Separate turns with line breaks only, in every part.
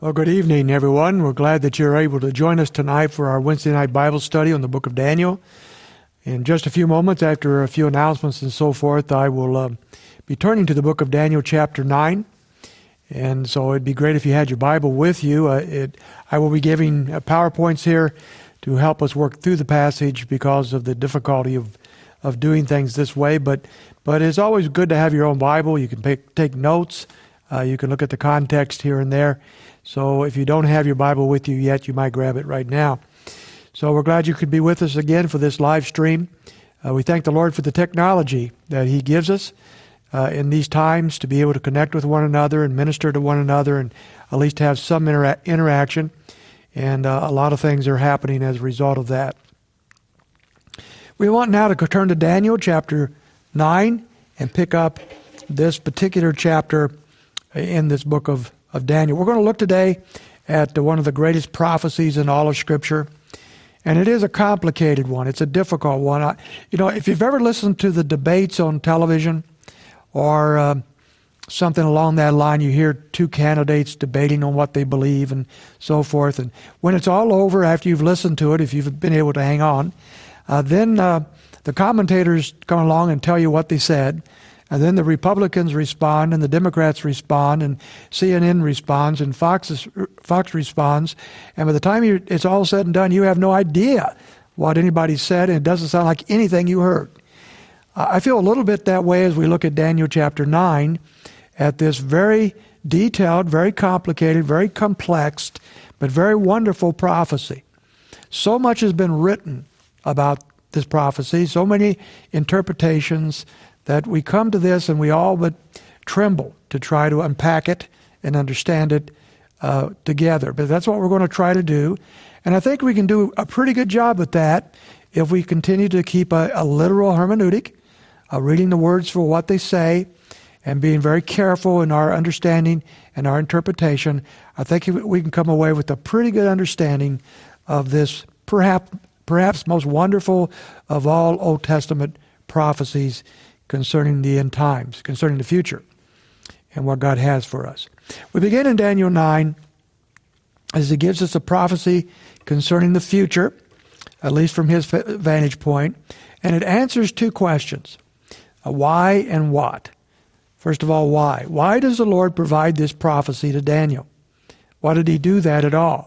Well, good evening, everyone. We're glad that you're able to join us tonight for our Wednesday night Bible study on the book of Daniel. In just a few moments, after a few announcements and so forth, I will be turning to the book of Daniel chapter 9. And so it'd be great if you had your Bible with you. I will be giving PowerPoints here to help us work through the passage because of the difficulty of doing things this way. But it's always good to have your own Bible. You can take notes. You can look at the context here and there. So if you don't have your Bible with you yet, you might grab it right now. So we're glad you could be with us again for this live stream. We thank the Lord for the technology that He gives us in these times to be able to connect with one another and minister to one another and at least have some interaction. And a lot of things are happening as a result of that. We want now to turn to Daniel chapter 9 and pick up this particular chapter in this book of Daniel. We're going to look today at one of the greatest prophecies in all of Scripture, and it is a complicated one. It's a difficult one. If you've ever listened to the debates on television or something along that line, you hear two candidates debating on what they believe and so forth, and when it's all over, after you've listened to it, if you've been able to hang on, then the commentators come along and tell you what they said. And then the Republicans respond, and the Democrats respond, and CNN responds, and Fox responds. And by the time it's all said and done, you have no idea what anybody said, and it doesn't sound like anything you heard. I feel a little bit that way as we look at Daniel chapter 9, at this very detailed, very complicated, very complex, but very wonderful prophecy. So much has been written about this prophecy, so many interpretations, that we come to this and we all but tremble to try to unpack it and understand it together. But that's what we're going to try to do. And I think we can do a pretty good job with that if we continue to keep a literal hermeneutic, reading the words for what they say, and being very careful in our understanding and our interpretation. I think we can come away with a pretty good understanding of this perhaps most wonderful of all Old Testament prophecies concerning the end times, concerning the future, and what God has for us. We begin in Daniel 9 as He gives us a prophecy concerning the future, at least from His vantage point, and it answers two questions, why and what. First of all, why? Why does the Lord provide this prophecy to Daniel? Why did He do that at all?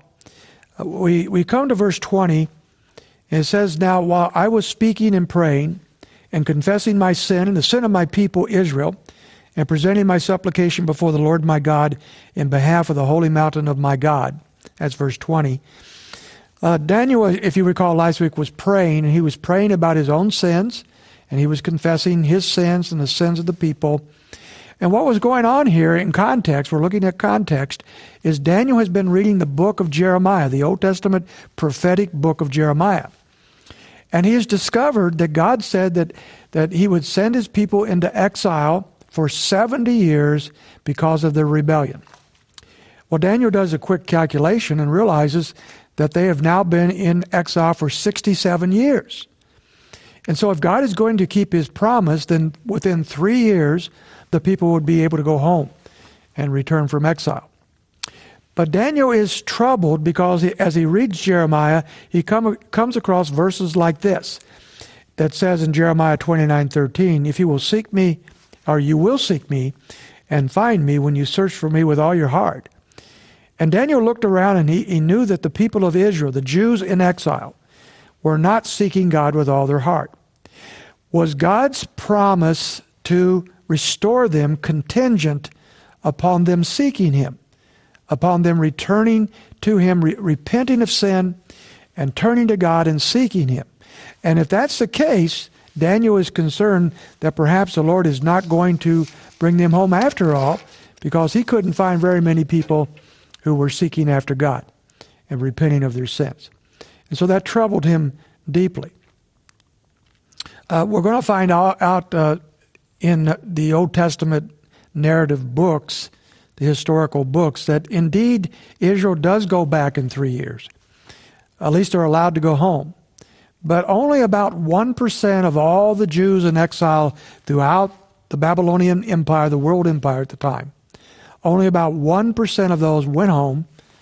We come to verse 20, and it says, "Now while I was speaking and praying, and confessing my sin and the sin of my people Israel, and presenting my supplication before the Lord my God in behalf of the holy mountain of my God." That's verse 20. Daniel, if you recall last week, was praying, and he was praying about his own sins, and he was confessing his sins and the sins of the people. And what was going on here in context, we're looking at context, is Daniel has been reading the book of Jeremiah, the Old Testament prophetic book of Jeremiah. And he has discovered that God said that He would send His people into exile for 70 years because of their rebellion. Well, Daniel does a quick calculation and realizes that they have now been in exile for 67 years. And so if God is going to keep His promise, then within 3 years, the people would be able to go home and return from exile. But Daniel is troubled because as he reads Jeremiah, he comes across verses like this that says in Jeremiah 29:13, "If you will seek me, or you will seek me, and find me when you search for me with all your heart." And Daniel looked around and he knew that the people of Israel, the Jews in exile, were not seeking God with all their heart. Was God's promise to restore them contingent upon them seeking Him? Upon them returning to Him, repenting of sin, and turning to God and seeking Him. And if that's the case, Daniel is concerned that perhaps the Lord is not going to bring them home after all, because he couldn't find very many people who were seeking after God and repenting of their sins. And so that troubled him deeply. We're going to find out in the Old Testament narrative books, the historical books, that indeed Israel does go back in 3 years. At least they're allowed to go home. But only about 1% of all the Jews in exile throughout the Babylonian Empire, the world empire at the time, only about 1% of those went home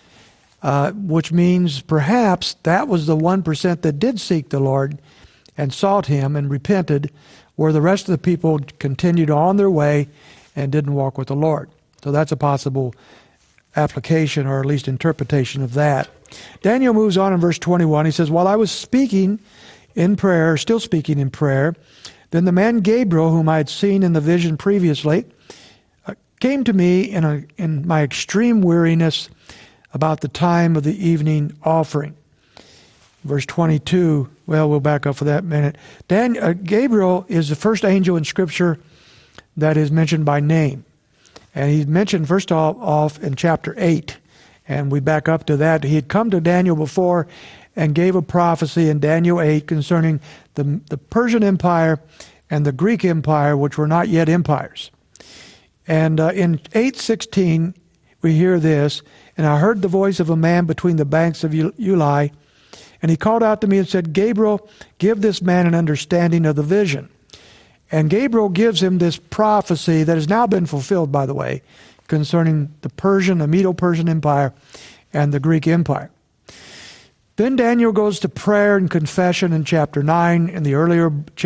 which means perhaps that was the 1% that did seek the Lord and sought him and repented, where the rest of the people continued on their way and didn't walk with the Lord. So that's a possible application, or at least interpretation of that. Daniel moves on in verse 21. He says, while I was speaking in prayer, still speaking in prayer, then the man Gabriel, whom I had seen in the vision previously, came to me in my extreme weariness about the time of the evening offering. Verse 22, well, we'll back up for that minute. Gabriel is the first angel in Scripture that is mentioned by name. And he's mentioned first off in chapter 8. And we back up to that. He had come to Daniel before and gave a prophecy in Daniel 8 concerning the Persian Empire and the Greek Empire, which were not yet empires. And in 8:16, we hear this, and I heard the voice of a man between the banks of Ulai, and he called out to me and said, Gabriel, give this man an understanding of the vision. And Gabriel gives him this prophecy that has now been fulfilled, by the way, concerning the Medo-Persian Empire and the Greek Empire. Then Daniel goes to prayer and confession in chapter 9, in the earlier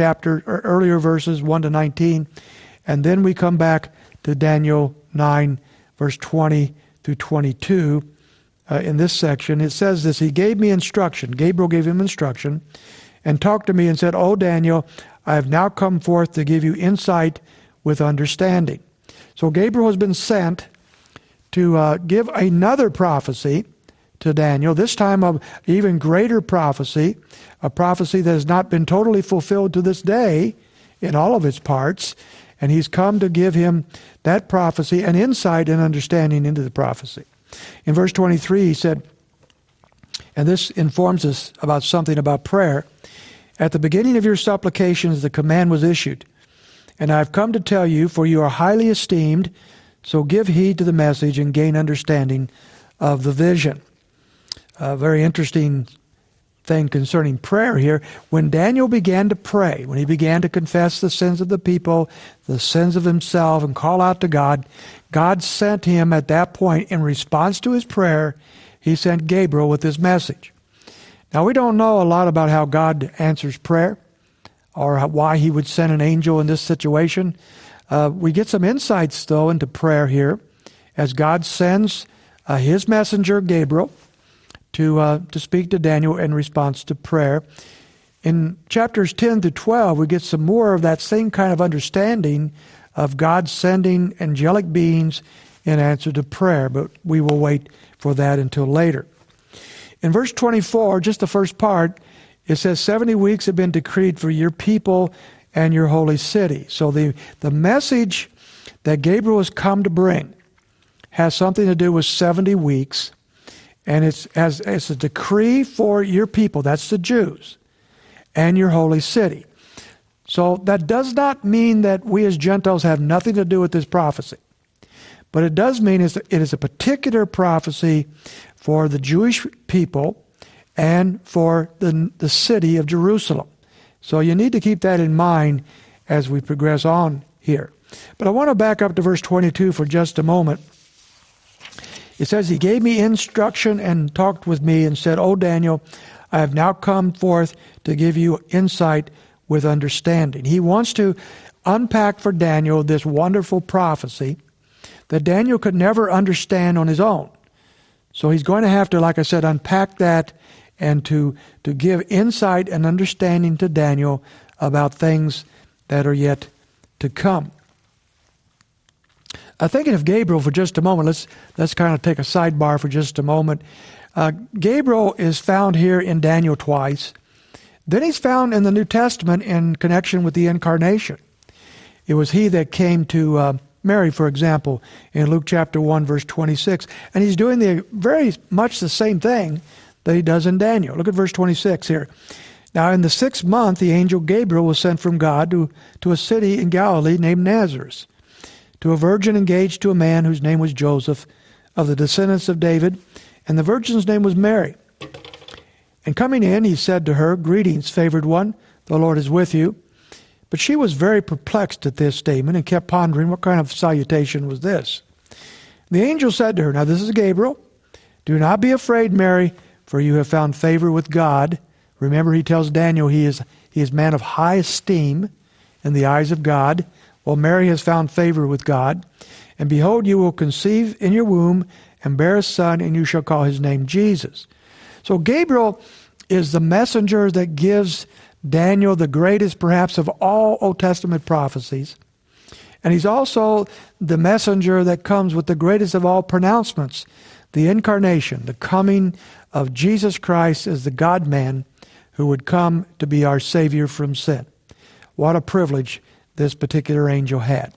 verses 1 to 19, and then we come back to Daniel 9, verse 20 through 22. In this section, it says this, he gave me instruction. Gabriel gave him instruction and talked to me and said, O Daniel, I have now come forth to give you insight with understanding. So Gabriel has been sent to give another prophecy to Daniel, this time of even greater prophecy, a prophecy that has not been totally fulfilled to this day in all of its parts. And he's come to give him that prophecy and insight and understanding into the prophecy. In verse 23, he said, and this informs us about something about prayer, at the beginning of your supplications the command was issued, and I have come to tell you, for you are highly esteemed, so give heed to the message and gain understanding of the vision. A very interesting thing concerning prayer here. When Daniel began to pray, when he began to confess the sins of the people, the sins of himself, and call out to God, God sent him at that point, in response to his prayer, he sent Gabriel with this message. Now, we don't know a lot about how God answers prayer or why he would send an angel in this situation. We get some insights, though, into prayer here as God sends his messenger, Gabriel, to speak to Daniel in response to prayer. In chapters 10 to 12, we get some more of that same kind of understanding of God sending angelic beings in answer to prayer, but we will wait for that until later. In verse 24, just the first part, it says, 70 weeks have been decreed for your people and your holy city. So the message that Gabriel has come to bring has something to do with 70 weeks, and it's a decree for your people, that's the Jews, and your holy city. So that does not mean that we as Gentiles have nothing to do with this prophecy. But it does mean it is a particular prophecy for the Jewish people and for the city of Jerusalem. So you need to keep that in mind as we progress on here. But I want to back up to verse 22 for just a moment. It says, he gave me instruction and talked with me and said, O Daniel, I have now come forth to give you insight with understanding. He wants to unpack for Daniel this wonderful prophecy that Daniel could never understand on his own. So he's going to have to, like I said, unpack that and to give insight and understanding to Daniel about things that are yet to come. Thinking of Gabriel for just a moment, let's kind of take a sidebar for just a moment. Gabriel is found here in Daniel twice. Then he's found in the New Testament in connection with the incarnation. It was he that came to Mary, for example, in Luke chapter 1, verse 26. And he's doing very much the same thing that he does in Daniel. Look at verse 26 here. Now in the 6th month, the angel Gabriel was sent from God to a city in Galilee named Nazareth, to a virgin engaged to a man whose name was Joseph, of the descendants of David, and the virgin's name was Mary. And coming in, he said to her, Greetings, favored one, the Lord is with you. But she was very perplexed at this statement and kept pondering what kind of salutation was this. The angel said to her, now this is Gabriel, Do not be afraid, Mary, for you have found favor with God. Remember, he tells Daniel he is man of high esteem in the eyes of God. Well, Mary has found favor with God. And behold, you will conceive in your womb and bear a son, and you shall call his name Jesus. So Gabriel is the messenger that gives Daniel the greatest, perhaps, of all Old Testament prophecies. And he's also the messenger that comes with the greatest of all pronouncements, the incarnation, the coming of Jesus Christ as the God-man who would come to be our Savior from sin. What a privilege this particular angel had.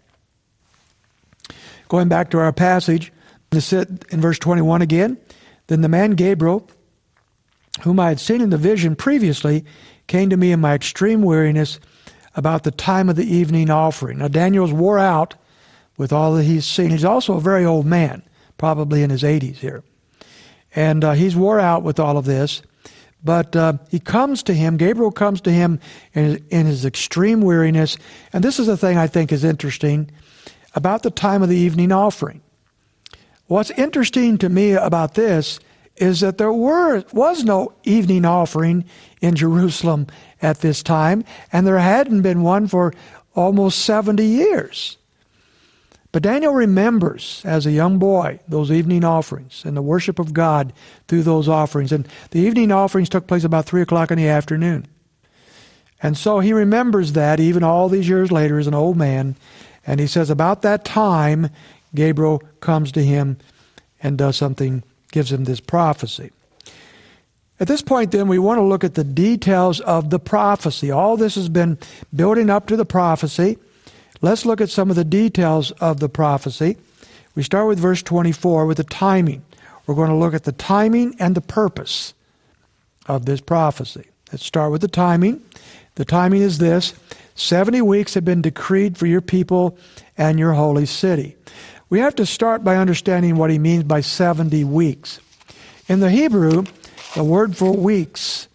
Going back to our passage, in verse 21 again, then the man Gabriel, whom I had seen in the vision previously, came to me in my extreme weariness about the time of the evening offering. Now Daniel's wore out with all that he's seen. He's also a very old man, probably in his 80s here. And he's wore out with all of this. But he comes to him, Gabriel comes to him in his extreme weariness. And this is the thing I think is interesting about the time of the evening offering. What's interesting to me about this is that there was no evening offering in Jerusalem at this time, and there hadn't been one for almost 70 years. But Daniel remembers, as a young boy, those evening offerings and the worship of God through those offerings. And the evening offerings took place about 3 o'clock in the afternoon. And so he remembers that even all these years later as an old man. And he says about that time, Gabriel comes to him and does something, gives him this prophecy. At this point, then, we want to look at the details of the prophecy. All this has been building up to the prophecy. Let's look at some of the details of the prophecy. We start with verse 24 with the timing. We're going to look at the timing and the purpose of this prophecy. Let's start with the timing. The timing is this: 70 weeks have been decreed for your people and your holy city. We have to start by understanding what he means by 70 weeks. In the Hebrew, the word for weeks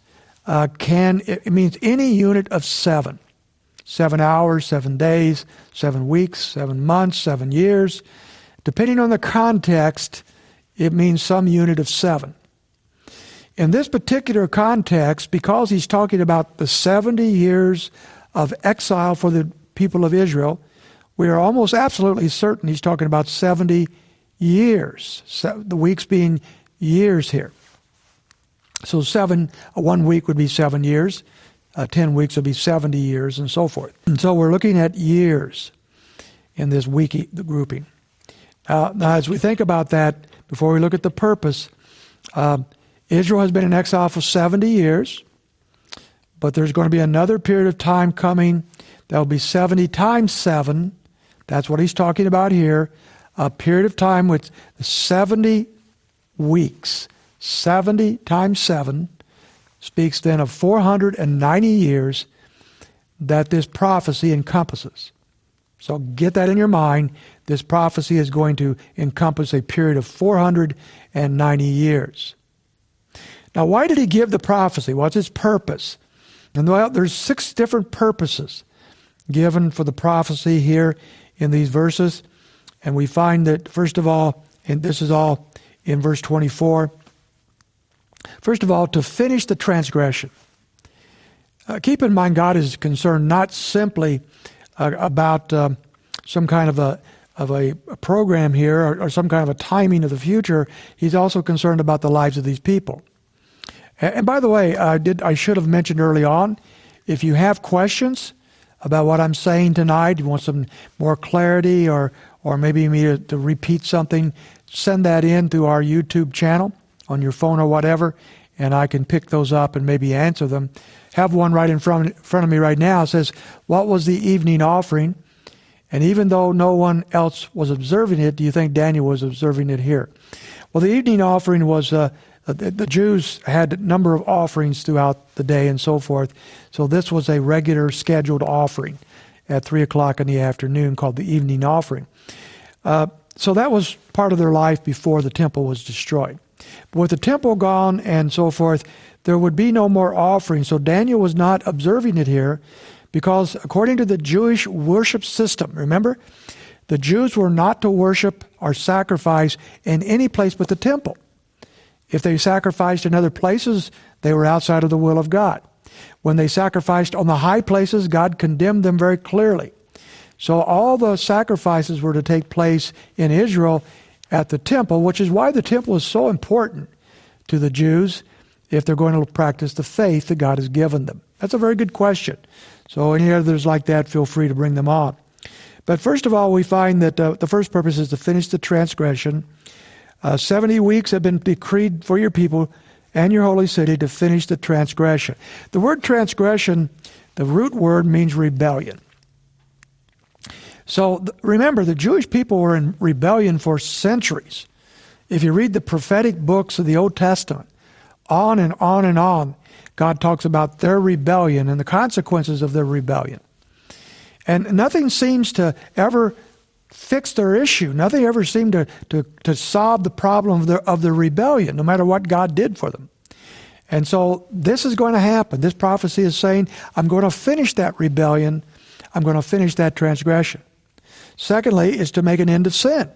it means any unit of 7. 7 hours, 7 days, 7 weeks, 7 months, 7 years. Depending on the context, it means some unit of 7. In this particular context, because he's talking about the 70 years of exile for the people of Israel, we are almost absolutely certain he's talking about 70 years, the weeks being years here. So 1 week would be 7 years. 10 weeks would be 70 years, and so forth. And so we're looking at years in this week grouping. Now, as we think about that, before we look at the purpose, Israel has been in exile for 70 years, but there's going to be another period of time coming that will be 70 times 7. That's what he's talking about here. A period of time with 70 weeks. 70 times 7 speaks then of 490 years that this prophecy encompasses. So get that in your mind. This prophecy is going to encompass a period of 490 years. Now, why did he give the prophecy? What's its purpose? And well, there's 6 different purposes given for the prophecy here in these verses. And we find that, first of all, and this is all in verse 24, first of all, to finish the transgression. Keep in mind, God is concerned not simply about some kind of a program here or some kind of a timing of the future. He's also concerned about the lives of these people. And by the way, I should have mentioned early on, if you have questions about what I'm saying tonight, you want some more clarity or maybe me to repeat something, send that in through our YouTube channel on your phone or whatever, and I can pick those up and maybe answer them. Have one right in front of me right now. It says, what was the evening offering? And even though no one else was observing it, do you think Daniel was observing it here? Well, the evening offering was, the Jews had a number of offerings throughout the day and so forth. So this was a regular scheduled offering at 3 o'clock in the afternoon called the evening offering. So that was part of their life before the temple was destroyed. But with the temple gone and so forth, there would be no more offering. So Daniel was not observing it here because according to the Jewish worship system, remember, the Jews were not to worship or sacrifice in any place but the temple. If they sacrificed in other places, they were outside of the will of God. When they sacrificed on the high places, God condemned them very clearly. So all the sacrifices were to take place in Israel at the temple, which is why the temple is so important to the Jews if they're going to practice the faith that God has given them. That's a very good question. So any others like that, feel free to bring them on. But first of all, we find that the first purpose is to finish the transgression. 70 weeks have been decreed for your people and your holy city to finish the transgression. The word transgression, the root word means rebellion. So remember, the Jewish people were in rebellion for centuries. If you read the prophetic books of the Old Testament, on and on and on, God talks about their rebellion and the consequences of their rebellion. And nothing seems to ever fix their issue. Nothing ever seemed to solve the problem of their rebellion, no matter what God did for them. And so this is going to happen. This prophecy is saying, I'm going to finish that rebellion. I'm going to finish that transgression. Secondly, is to make an end of sin.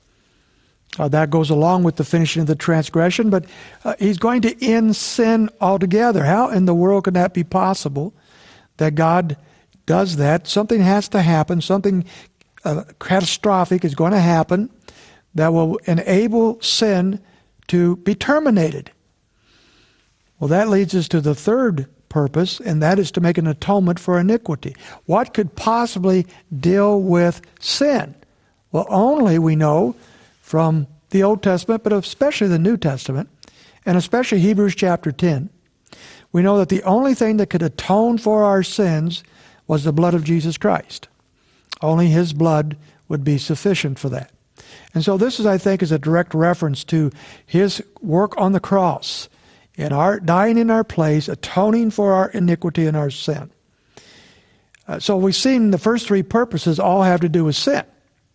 That goes along with the finishing of the transgression, but he's going to end sin altogether. How in the world can that be possible, that God does that? Something has to happen. Something catastrophic is going to happen that will enable sin to be terminated. Well, that leads us to the third purpose, and that is to make an atonement for iniquity. What could possibly deal with sin? Well, only we know from the Old Testament, but especially the New Testament, and especially Hebrews chapter 10, we know that the only thing that could atone for our sins was the blood of Jesus Christ. Only his blood would be sufficient for that. And so this is, I think, is a direct reference to his work on the cross, in our dying in our place, atoning for our iniquity and our sin. So we've seen the first three purposes all have to do with sin.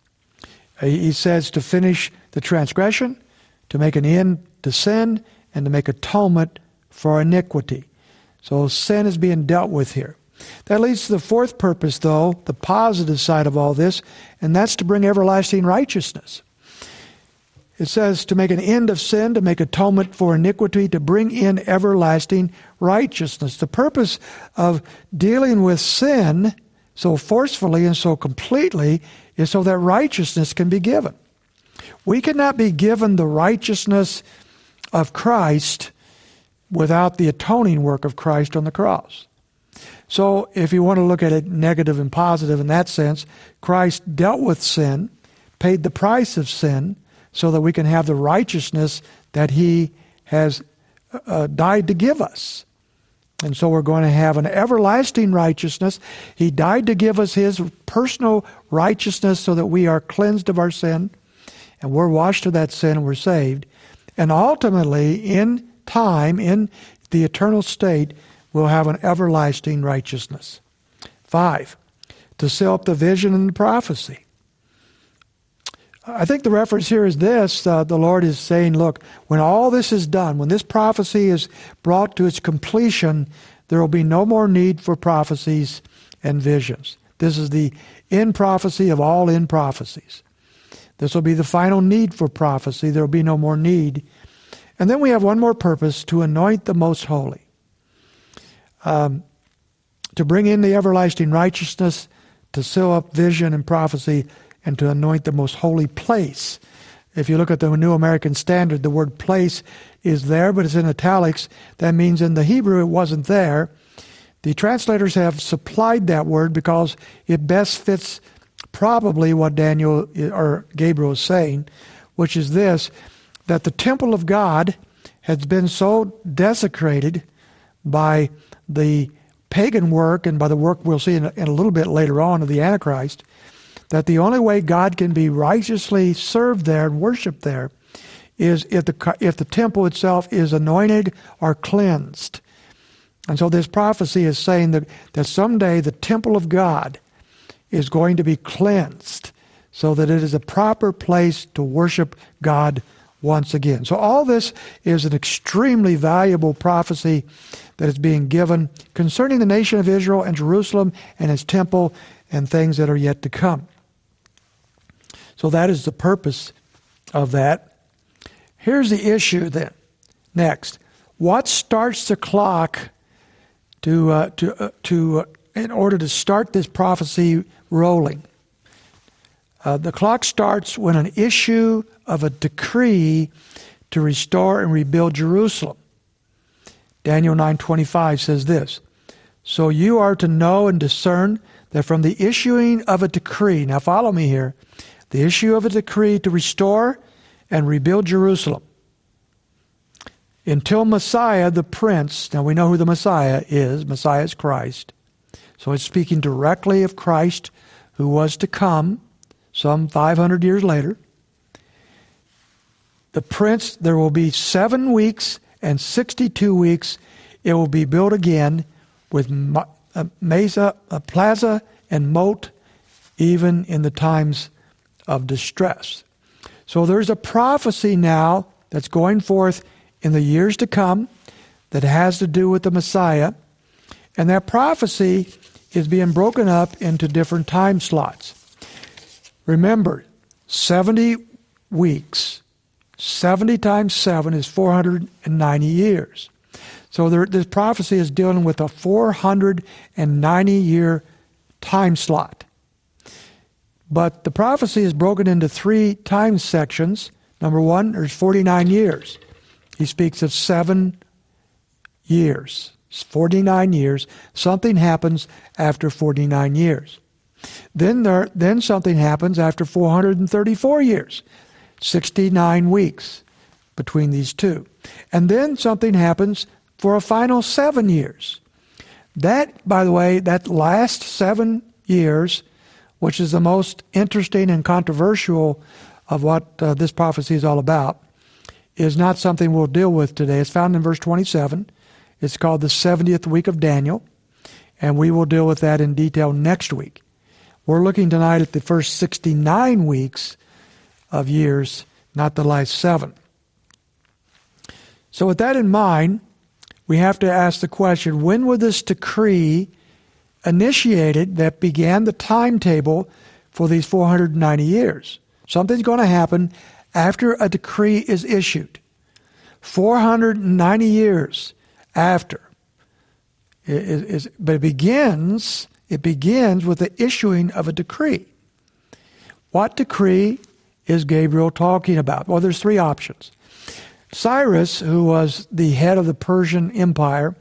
He says to finish the transgression, to make an end to sin, and to make atonement for iniquity. So sin is being dealt with here. That leads to the fourth purpose, though, the positive side of all this, and that's to bring everlasting righteousness. It says to make an end of sin, to make atonement for iniquity, to bring in everlasting righteousness. The purpose of dealing with sin so forcefully and so completely is so that righteousness can be given. We cannot be given the righteousness of Christ without the atoning work of Christ on the cross. So if you want to look at it negative and positive in that sense, Christ dealt with sin, paid the price of sin, so that we can have the righteousness that he has died to give us. And so we're going to have an everlasting righteousness. He died to give us his personal righteousness so that we are cleansed of our sin, and we're washed of that sin and we're saved. And ultimately, in time, in the eternal state, we'll have an everlasting righteousness. 5, to seal up the vision and the prophecy. I think the reference here is this. The Lord is saying, look, when all this is done, when this prophecy is brought to its completion, there will be no more need for prophecies and visions. This is the end prophecy of all end prophecies. This will be the final need for prophecy. There will be no more need. And then we have one more purpose, to anoint the most holy. To bring in the everlasting righteousness, to seal up vision and prophecy, and to anoint the most holy place. If you look at the New American Standard, the word place is there, but it's in italics. That means in the Hebrew it wasn't there. The translators have supplied that word because it best fits probably what Daniel or Gabriel is saying, which is this, that the temple of God has been so desecrated by the pagan work and by the work we'll see in a little bit later on of the Antichrist, that the only way God can be righteously served there and worshiped there is if the temple itself is anointed or cleansed. And so this prophecy is saying that someday the temple of God is going to be cleansed so that it is a proper place to worship God once again. So all this is an extremely valuable prophecy that is being given concerning the nation of Israel and Jerusalem and its temple and things that are yet to come. So that is the purpose of that. Here's the issue then. Next, what starts the clock in order to start this prophecy rolling? The clock starts when an issue of a decree to restore and rebuild Jerusalem. Daniel 9:25 says this, "So you are to know and discern that from the issuing of a decree," now follow me here, the issue of a decree to restore and rebuild Jerusalem, until Messiah the Prince, now we know who the Messiah is Christ. So it's speaking directly of Christ who was to come some 500 years later. The Prince, there will be 7 weeks and 62 weeks. It will be built again with mesa, a plaza, and moat, even in the times of distress. So there's a prophecy now that's going forth in the years to come that has to do with the Messiah. And that prophecy is being broken up into different time slots. Remember, 70 weeks, 70 times 7 is 490 years. So this prophecy is dealing with a 490-year time slot. But the prophecy is broken into 3 time sections. Number 1, there's 49 years. He speaks of 7 years. 49 years. Something happens after 49 years. Then something happens after 434 years. 69 weeks between these two. And then something happens for a final 7 years. That, by the way, that last 7 years, which is the most interesting and controversial of what this prophecy is all about, is not something we'll deal with today. It's found in verse 27. It's called the 70th week of Daniel, and we will deal with that in detail next week. We're looking tonight at the first 69 weeks of years, not the last 7. So with that in mind, we have to ask the question, when was this decree initiated that began the timetable for these 490 years? Something's going to happen after a decree is issued. 490 years after. But it begins with the issuing of a decree. What decree is Gabriel talking about? Well, there's 3 options. Cyrus, who was the head of the Persian Empire,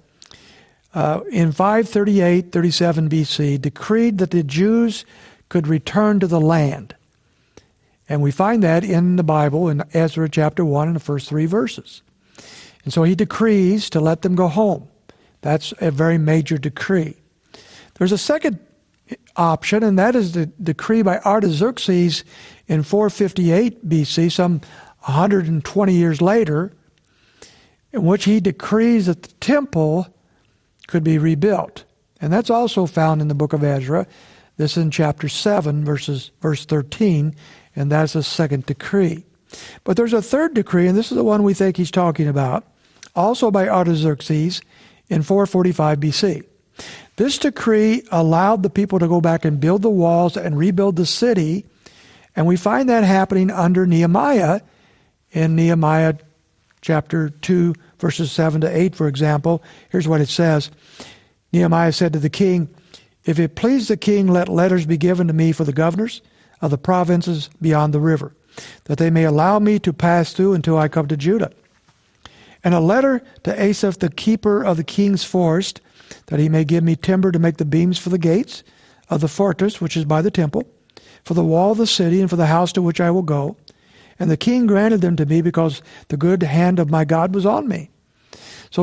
in 538-37 BC, decreed that the Jews could return to the land. And we find that in the Bible, in Ezra chapter 1, in the first 3 verses. And so he decrees to let them go home. That's a very major decree. There's a second option, and that is the decree by Artaxerxes in 458 BC, some 120 years later, in which he decrees that the temple could be rebuilt. And that's also found in the book of Ezra. This is in chapter 7, verse 13, and that's a second decree. But there's a third decree, and this is the one we think he's talking about, also by Artaxerxes in 445 BC. This decree allowed the people to go back and build the walls and rebuild the city, and we find that happening under Nehemiah in Nehemiah chapter 2, verses 7 to 8, for example. Here's what it says. Nehemiah said to the king, "If it please the king, let letters be given to me for the governors of the provinces beyond the river, that they may allow me to pass through until I come to Judah. And a letter to Asaph, the keeper of the king's forest, that he may give me timber to make the beams for the gates of the fortress, which is by the temple, for the wall of the city, and for the house to which I will go. And the king granted them to me because the good hand of my God was on me." So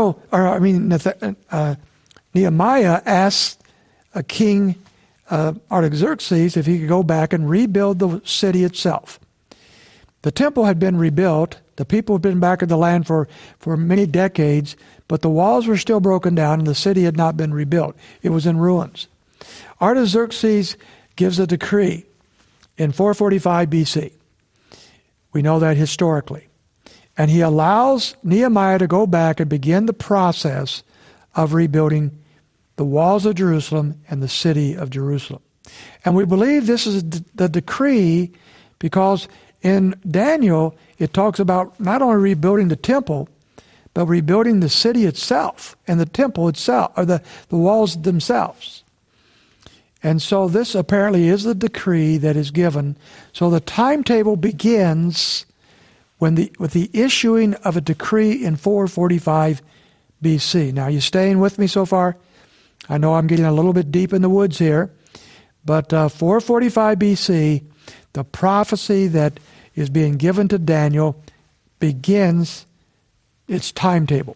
Nehemiah asked King Artaxerxes if he could go back and rebuild the city itself. The temple had been rebuilt. The people had been back in the land for many decades, but the walls were still broken down and the city had not been rebuilt. It was in ruins. Artaxerxes gives a decree in 445 BC. We know that historically. And he allows Nehemiah to go back and begin the process of rebuilding the walls of Jerusalem and the city of Jerusalem. And we believe this is the decree because in Daniel, it talks about not only rebuilding the temple, but rebuilding the city itself and the temple itself, or the walls themselves. And so this apparently is the decree that is given. So the timetable begins with the issuing of a decree in 445 BC. Now, you staying with me so far? I know I'm getting a little bit deep in the woods here, but 445 BC, the prophecy that is being given to Daniel begins its timetable.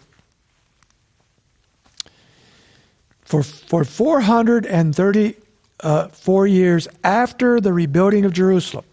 For 434 years after the rebuilding of Jerusalem,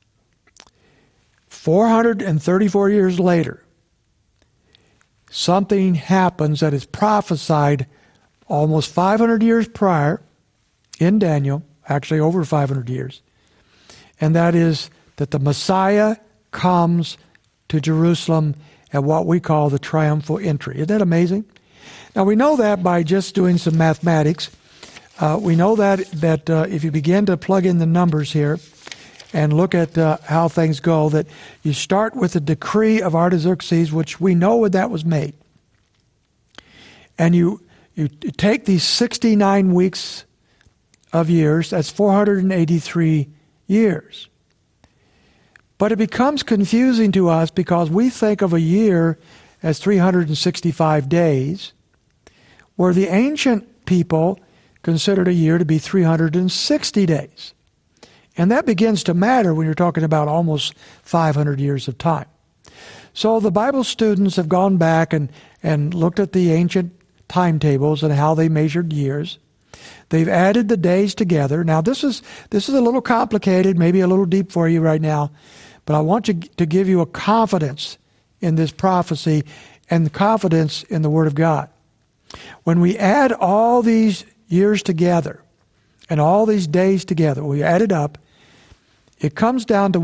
434 years later, something happens that is prophesied almost 500 years prior in Daniel, actually over 500 years, and that is that the Messiah comes to Jerusalem at what we call the triumphal entry. Isn't that amazing? Now, we know that by just doing some mathematics. We know that if you begin to plug in the numbers here and look at how things go, that you start with the decree of Artaxerxes, which we know when that was made. And you take these 69 weeks of years, that's 483 years. But it becomes confusing to us because we think of a year as 365 days, where the ancient people considered a year to be 360 days. And that begins to matter when you're talking about almost 500 years of time. So the Bible students have gone back and looked at the ancient timetables and how they measured years. They've added the days together. Now this is a little complicated, maybe a little deep for you right now, but I want to give you a confidence in this prophecy and confidence in the Word of God. When we add all these years together and all these days together, we add it up, it comes down to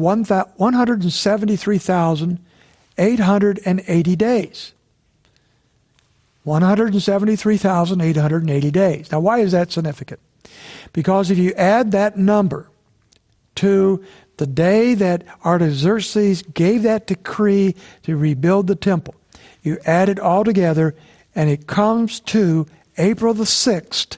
173,880 days. 173,880 days. Now, why is that significant? Because if you add that number to the day that Artaxerxes gave that decree to rebuild the temple, you add it all together, and it comes to April the 6th,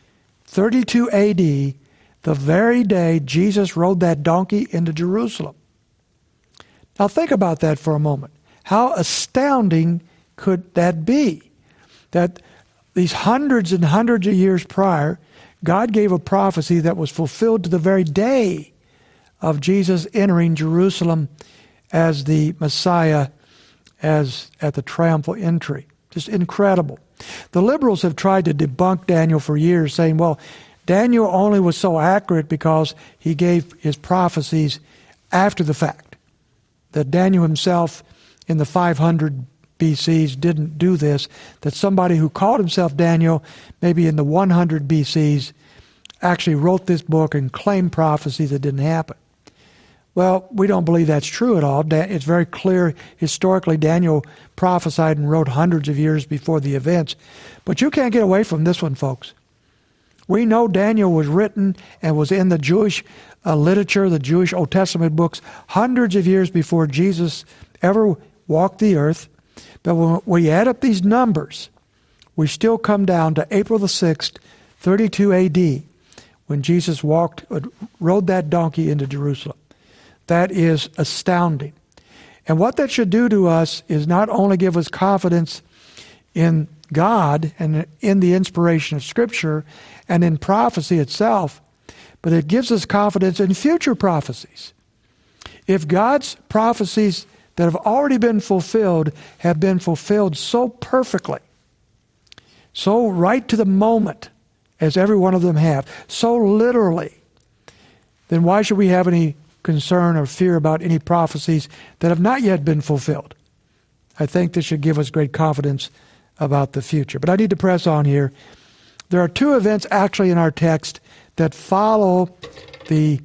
32 AD, the very day Jesus rode that donkey into Jerusalem. Now think about that for a moment. How astounding could that be? That these hundreds and hundreds of years prior, God gave a prophecy that was fulfilled to the very day of Jesus entering Jerusalem as the Messiah, as at the triumphal entry. Just incredible. The liberals have tried to debunk Daniel for years, saying, well, Daniel only was so accurate because he gave his prophecies after the fact. That Daniel himself in the 500 BCs didn't do this. That somebody who called himself Daniel, maybe in the 100 BCs, actually wrote this book and claimed prophecies that didn't happen. Well, we don't believe that's true at all. It's very clear historically Daniel prophesied and wrote hundreds of years before the events. But you can't get away from this one, folks. We know Daniel was written and was in the Jewish literature, the Jewish Old Testament books, hundreds of years before Jesus ever walked the earth. But when we add up these numbers, we still come down to April the 6th, 32 AD, when Jesus rode that donkey into Jerusalem. That is astounding. And what that should do to us is not only give us confidence in God and in the inspiration of Scripture and in prophecy itself, but it gives us confidence in future prophecies. If God's prophecies that have already been fulfilled have been fulfilled so perfectly, so right to the moment, as every one of them have, so literally, then why should we have any concern or fear about any prophecies that have not yet been fulfilled? I think this should give us great confidence about the future. But I need to press on here. There are two events actually in our text that follow the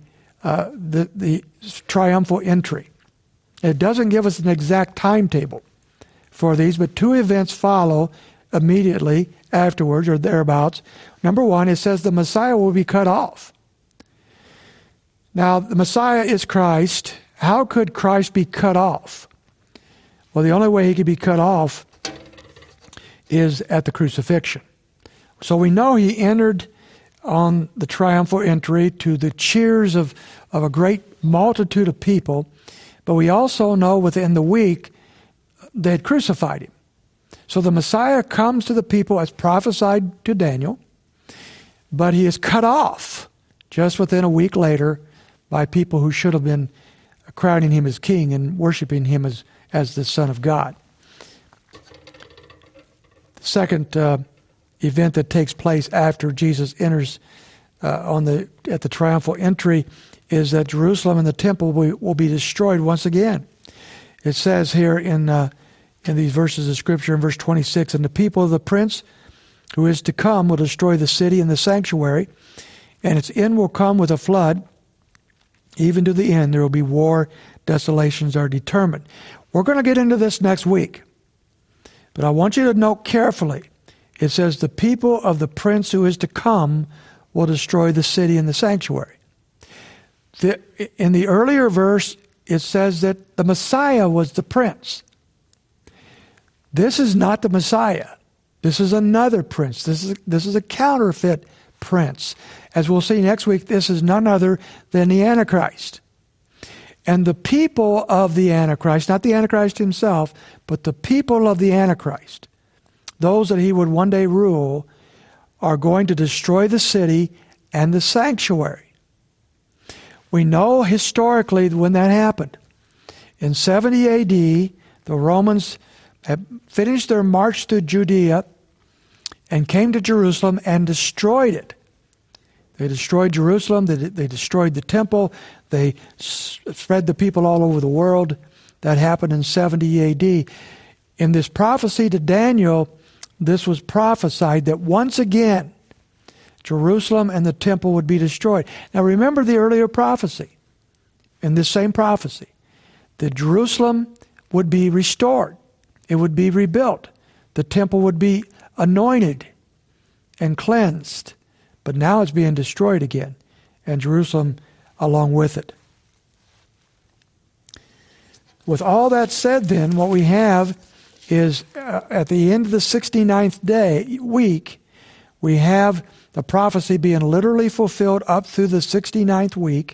triumphal entry. It doesn't give us an exact timetable for these, but two events follow immediately afterwards or thereabouts. Number one, it says the Messiah will be cut off. Now, the Messiah is Christ. How could Christ be cut off? Well, the only way he could be cut off is at the crucifixion. So we know he entered on the triumphal entry to the cheers of a great multitude of people, but we also know within the week they had crucified him. So the Messiah comes to the people as prophesied to Daniel, but he is cut off just within a week later by people who should have been crowning him as king and worshiping him as the Son of God. The second event that takes place after Jesus enters at the triumphal entry is that Jerusalem and the temple will be destroyed once again. It says here in these verses of Scripture in verse 26, "And the people of the prince who is to come will destroy the city and the sanctuary, and its end will come with a flood. Even to the end there will be war, desolations are determined." We're going to get into this next week, but I want you to note carefully. It says, "The people of the prince who is to come will destroy the city and the sanctuary." In the earlier verse, it says that the Messiah was the prince. This is not the Messiah. This is another prince. This is a counterfeit prince. As we'll see next week, this is none other than the Antichrist. And the people of the Antichrist, not the Antichrist himself, but the people of the Antichrist, those that he would one day rule, are going to destroy the city and the sanctuary. We know historically when that happened. In 70 AD, the Romans had finished their march through Judea and came to Jerusalem and destroyed it. They destroyed Jerusalem, they destroyed the temple, they spread the people all over the world. That happened in 70 AD. In this prophecy to Daniel, this was prophesied that once again, Jerusalem and the temple would be destroyed. Now remember the earlier prophecy, in this same prophecy, that Jerusalem would be restored. It would be rebuilt. The temple would be anointed and cleansed. But now it's being destroyed again, and Jerusalem along with it. With all that said then, what we have is at the end of the 69th week, we have the prophecy being literally fulfilled up through the 69th week,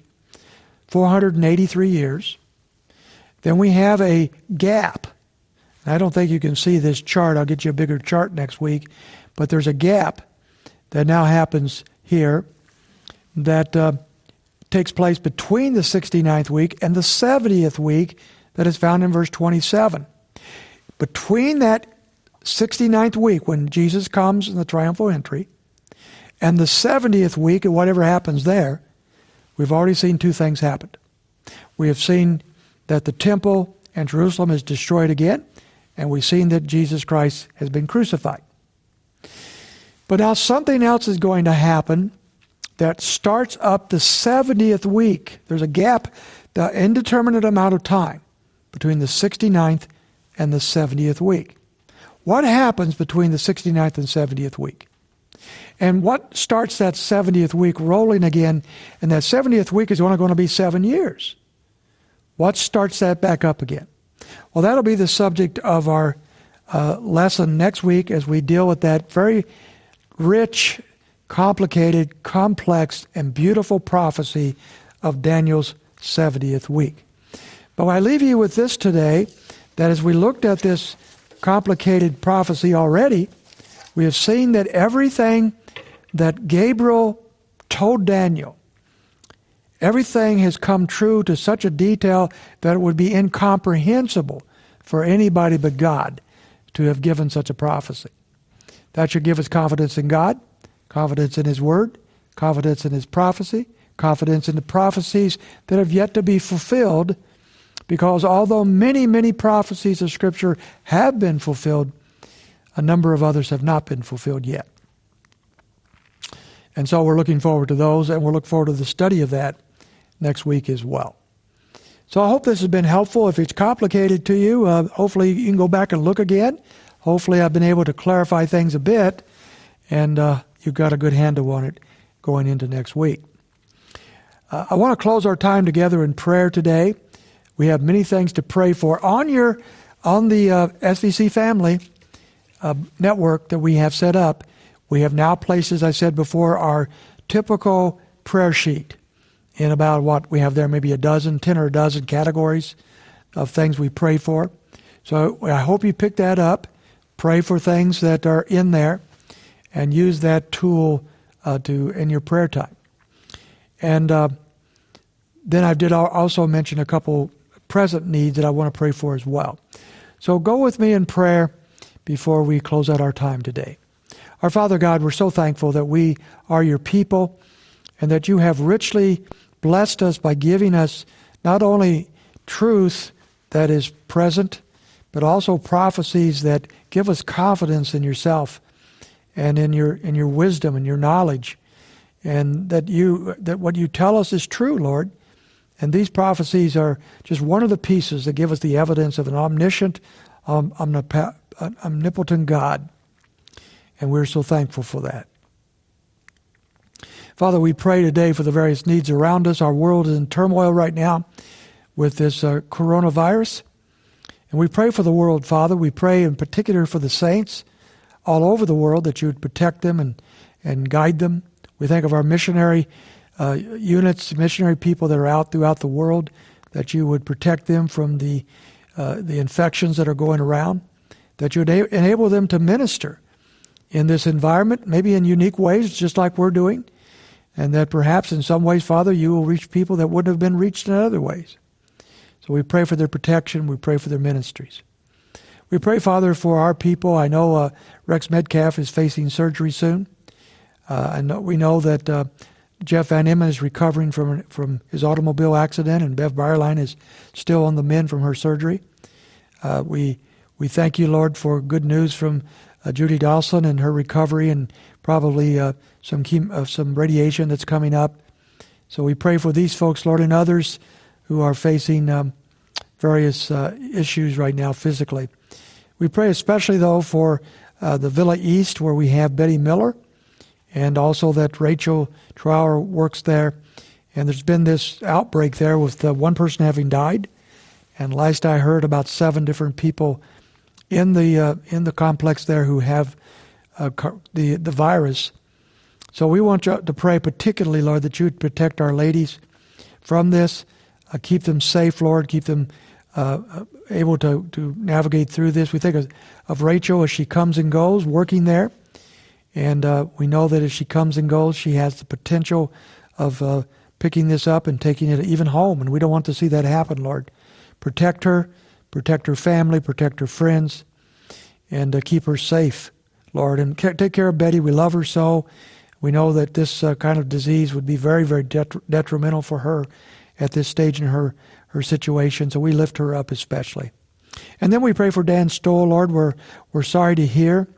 483 years. Then we have a gap. I don't think you can see this chart. I'll get you a bigger chart next week. But there's a gap that now happens here that takes place between the 69th week and the 70th week that is found in verse 27. Between that 69th week when Jesus comes in the triumphal entry and the 70th week and whatever happens there, we've already seen two things happen. We have seen that the temple and Jerusalem is destroyed again, and we've seen that Jesus Christ has been crucified. But now something else is going to happen that starts up the 70th week. There's a gap, the indeterminate amount of time between the 69th and the 70th week. What happens between the 69th and 70th week? And what starts that 70th week rolling again? And that 70th week is only going to be 7 years. What starts that back up again? Well, that'll be the subject of our lesson next week as we deal with that very rich, complicated, complex, and beautiful prophecy of Daniel's 70th week. But I leave you with this today, that as we looked at this complicated prophecy already, we have seen that everything that Gabriel told Daniel, everything has come true to such a detail that it would be incomprehensible for anybody but God to have given such a prophecy. That should give us confidence in God, confidence in His Word, confidence in His prophecy, confidence in the prophecies that have yet to be fulfilled, because although many, many prophecies of Scripture have been fulfilled, a number of others have not been fulfilled yet. And so we're looking forward to those, and we'll look forward to the study of that next week as well. So I hope this has been helpful. If it's complicated to you, hopefully you can go back and look again. Hopefully I've been able to clarify things a bit, and you've got a good handle on it going into next week. I want to close our time together in prayer today. We have many things to pray for. On the SVC family, network that we have set up, we have now placed, as I said before, our typical prayer sheet in about what we have there, maybe 10 or a dozen categories of things we pray for. So I hope you pick that up, pray for things that are in there, and use that tool in your prayer time. And then I did also mention a couple present needs that I want to pray for as well. So go with me in prayer before we close out our time today. Our Father God, we're so thankful that we are your people and that you have richly blessed us by giving us not only truth that is present, but also prophecies that give us confidence in yourself and in your wisdom and your knowledge, and that what you tell us is true, Lord. And these prophecies are just one of the pieces that give us the evidence of an omniscient, omnipotent God. And we're so thankful for that. Father, we pray today for the various needs around us. Our world is in turmoil right now with this coronavirus. And we pray for the world, Father. We pray in particular for the saints all over the world, that you would protect them and guide them. We think of our missionary units, missionary people that are out throughout the world, that you would protect them from the infections that are going around, that you would enable them to minister in this environment, maybe in unique ways, just like we're doing, and that perhaps in some ways, Father, you will reach people that wouldn't have been reached in other ways. So we pray for their protection. We pray for their ministries. We pray, Father, for our people. I know Rex Metcalf is facing surgery soon. And we know that Jeff Van Emmen is recovering from his automobile accident, and Bev Byerline is still on the mend from her surgery. We thank you, Lord, for good news from Judy Dawson and her recovery, and probably some radiation that's coming up. So we pray for these folks, Lord, and others who are facing various issues right now physically. We pray especially, though, for the Villa East, where we have Betty Miller, and also that Rachel Trower works there. And there's been this outbreak there with one person having died. And last I heard, about 7 different people in the complex there who have the virus. So we want you to pray particularly, Lord, that you would protect our ladies from this. Keep them safe, Lord. Keep them able to navigate through this. We think of Rachel as she comes and goes, working there. And we know that as she comes and goes, she has the potential of picking this up and taking it even home. And we don't want to see that happen, Lord. Protect her family, protect her friends, and keep her safe, Lord. And take care of Betty. We love her so. We know that this kind of disease would be very, very detrimental for her at this stage in her situation. So we lift her up especially. And then we pray for Dan Stoll, Lord. We're sorry to hear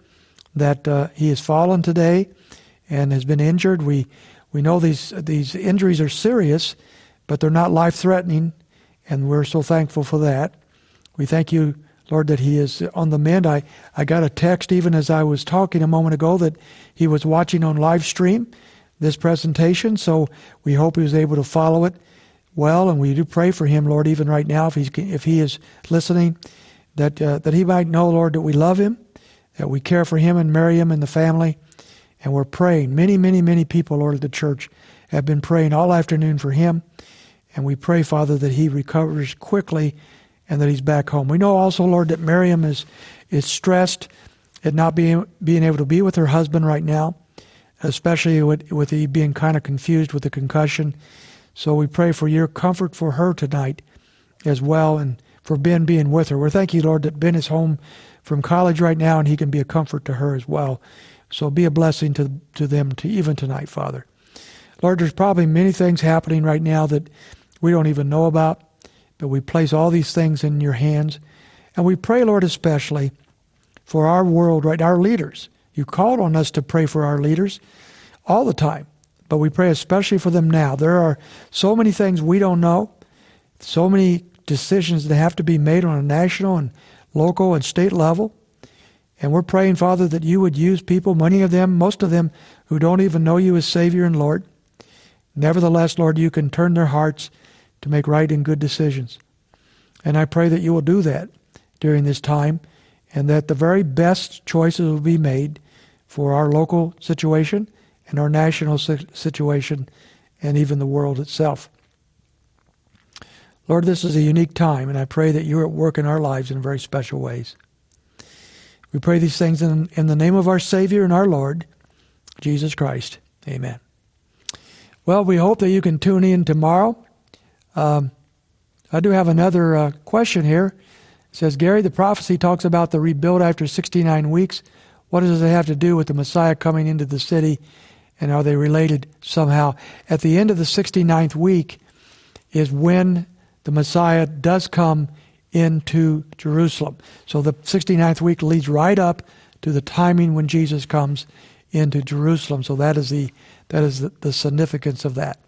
that he has fallen today and has been injured. We know these injuries are serious, but they're not life-threatening, and we're so thankful for that. We thank you, Lord, that he is on the mend. I got a text even as I was talking a moment ago that he was watching on live stream this presentation, so we hope he was able to follow it well, and we do pray for him, Lord, even right now, if he is listening, that he might know, Lord, that we love him, that we care for him and Miriam and the family, and we're praying. Many, many, many people, Lord, at the church have been praying all afternoon for him, and we pray, Father, that he recovers quickly and that he's back home. We know also, Lord, that Miriam is stressed at not being able to be with her husband right now, especially with he being kind of confused with the concussion. So we pray for your comfort for her tonight as well, and for Ben being with her. We're thanking you, Lord, that Ben is home from college right now, and he can be a comfort to her as well. So be a blessing to them even tonight, Father. Lord, there's probably many things happening right now that we don't even know about, but we place all these things in your hands. And we pray, Lord, especially for our world, right, our leaders. You called on us to pray for our leaders all the time, but we pray especially for them now. There are so many things we don't know, so many decisions that have to be made on a national and local and state level. And we're praying, Father, that you would use people, many of them, most of them, who don't even know you as Savior and Lord. Nevertheless, Lord, you can turn their hearts to make right and good decisions. And I pray that you will do that during this time and that the very best choices will be made for our local situation and our national situation and even the world itself. Lord, this is a unique time, and I pray that you're at work in our lives in very special ways. We pray these things in the name of our Savior and our Lord, Jesus Christ. Amen. Well, we hope that you can tune in tomorrow. I do have another question here. It says, Gary, the prophecy talks about the rebuild after 69 weeks. What does it have to do with the Messiah coming into the city, and are they related somehow? At the end of the 69th week is when the Messiah does come into Jerusalem. So the 69th week leads right up to the timing when Jesus comes into Jerusalem. So that is the significance of that.